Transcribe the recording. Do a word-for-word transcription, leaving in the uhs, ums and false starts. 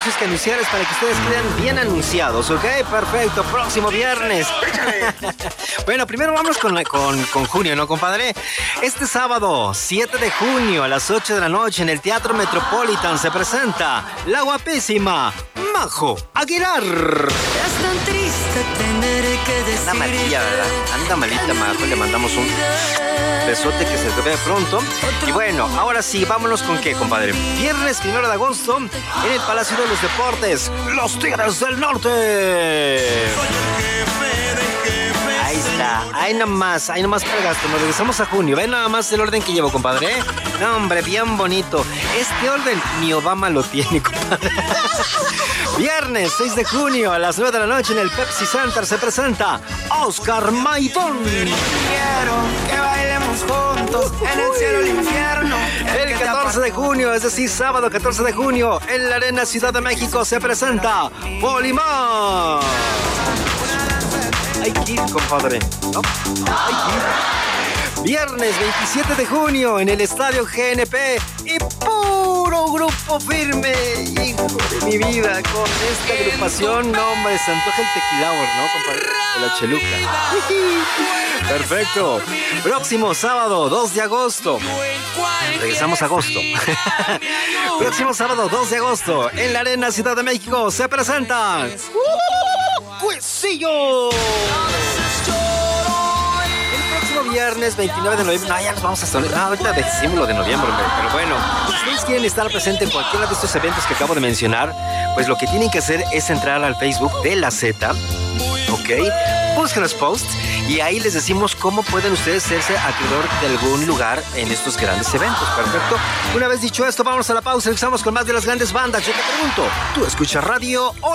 muchos que anunciarles para que ustedes queden bien anunciados, ¿ok? Perfecto, próximo viernes. Bueno, primero vamos con, con, con junio, ¿no, compadre? Este sábado, siete de junio, a las ocho de la noche, en el Teatro Metropolitan se presenta la guapísima Majo Aguilar. Es tan triste tener que decir. Anda malilla, ¿verdad? Anda malita, Majo. Le mandamos un besote que se te vea pronto. Y bueno, ahora sí, vámonos con qué, compadre. Viernes primero de agosto, en el Palacio de los Deportes, los Tigres del Norte. Ahí está, ahí nomás, ahí nomás para gasto. Nos regresamos a junio. Ven nada más el orden que llevo, compadre. No, hombre, bien bonito. Este orden ni Obama lo tiene, compadre. Viernes seis de junio a las nueve de la noche en el Pepsi Center se presenta Oscar Maidón. Quiero que bailemos juntos en el cielo el infierno. El catorce de junio, es decir, sábado catorce de junio, en la Arena Ciudad de México se presenta Polimar. Hay que ir, compadre, ¿no? Hay que ir. Viernes veintisiete de junio en el Estadio G N P y puro grupo firme. Hijo de mi vida, con esta agrupación, no, hombre, se antoja el tequilaur, ¿no, compadre? De la cheluca. Perfecto. Próximo sábado, dos de agosto. Regresamos a agosto. Próximo sábado, dos de agosto, en la Arena Ciudad de México se presentan Huesillo. Viernes veintinueve de noviembre. No, ya nos vamos hasta... No, ahorita decimos lo de noviembre, pero bueno, si ustedes quieren estar presente en cualquiera de estos eventos que acabo de mencionar, pues lo que tienen que hacer es entrar al Facebook de la Z, ¿ok? Busquen los posts y ahí les decimos cómo pueden ustedes hacerse acreedor de algún lugar en estos grandes eventos. Perfecto. Una vez dicho esto, vamos a la pausa y regresamos con más de las grandes bandas. Yo te pregunto, ¿tú escuchas radio o